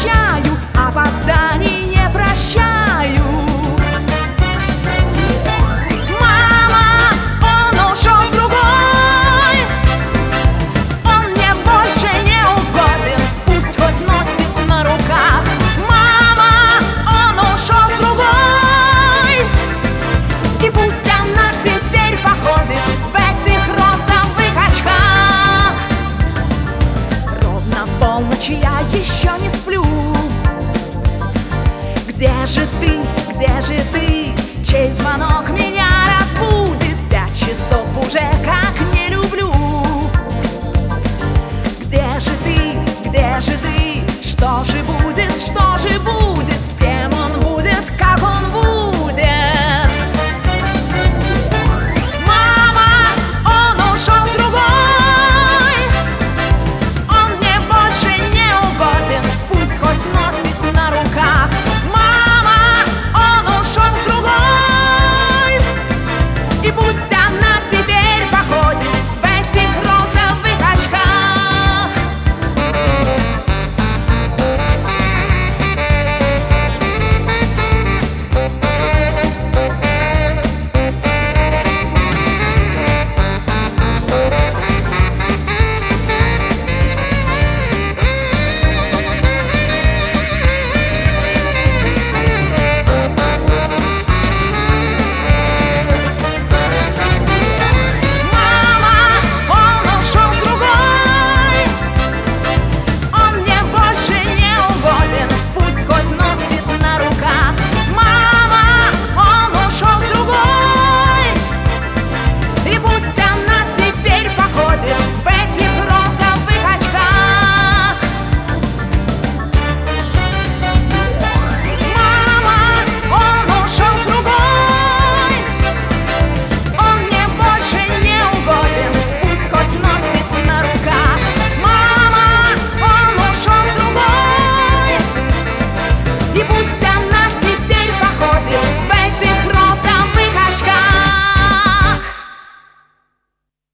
прощаю, опозданий не прощаю. Мама, он ушел с другой, он мне больше не угоден, пусть хоть носит на руках. Мама, он ушел с другой, и пусть она теперь походит в этих розовых очках. Ровно в полночь я еще не сплю. Где же ты, чей звонок